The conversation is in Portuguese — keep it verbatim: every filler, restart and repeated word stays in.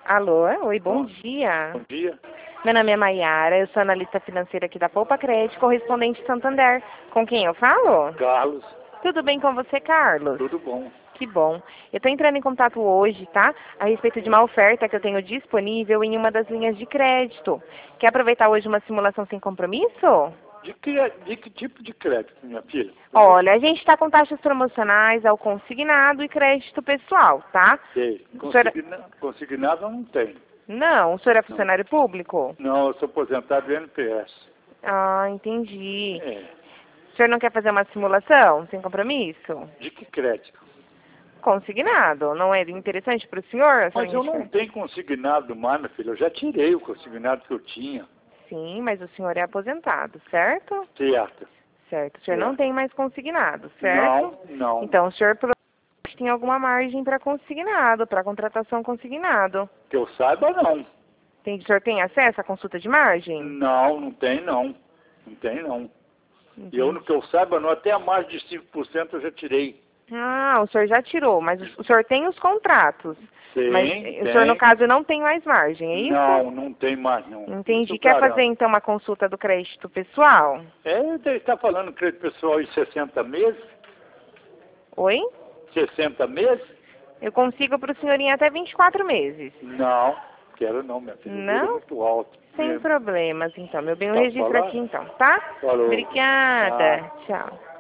Alô, oi, bom Bom, dia. bom dia. Meu nome é Maiara, eu sou analista financeira aqui da Poupa Crédito, correspondente Santander. Com quem eu falo? Carlos, Tudo bem com você, Carlos? tudo bom? Que bom. Eu estou entrando em contato hoje, tá? A respeito de uma oferta que eu tenho disponível em uma das linhas de crédito. Quer aproveitar hoje uma simulação sem compromisso? De que, de que tipo de crédito, minha filha? Olha, a gente está com taxas promocionais ao consignado e crédito pessoal, tá? Sei. O senhor... Consigna, consignado eu não tenho. Não, o senhor é Não. funcionário público? Não, eu sou aposentado do N P S. Ah, entendi. É. O senhor não quer fazer uma simulação sem compromisso? De que crédito? Consignado. Não é interessante para o senhor? essa Mas linha eu de não crédito? tenho consignado mais, minha filha. Eu já tirei o consignado que eu tinha. Sim, mas o senhor é aposentado, certo? Certo. Certo. O senhor não Certo. tem mais consignado, certo? Não, não. Então o senhor provavelmente tem alguma margem para consignado, para contratação consignado. Que eu saiba, não. Tem, o senhor tem acesso à consulta de margem? Não, não tem, não. Não tem, não. E eu, no que eu saiba, não. Até a mais de cinco por cento eu já tirei. Ah, o senhor já tirou, mas o senhor tem os contratos. Sim, Mas tem. o senhor, no caso, não tem mais margem, é isso? Não, não tem mais, não. Entendi. Isso Quer garanto. fazer, então, uma consulta do crédito pessoal? É, ele está falando crédito pessoal em sessenta meses? Oi? sessenta meses? Eu consigo para o senhor em até vinte e quatro meses. Não, quero não, minha filha. O juro é Não? muito alto. Sem É, problemas, então. Meu bem, eu tá registro falando? aqui, então, tá? Falou. Obrigada. Tá. Tchau.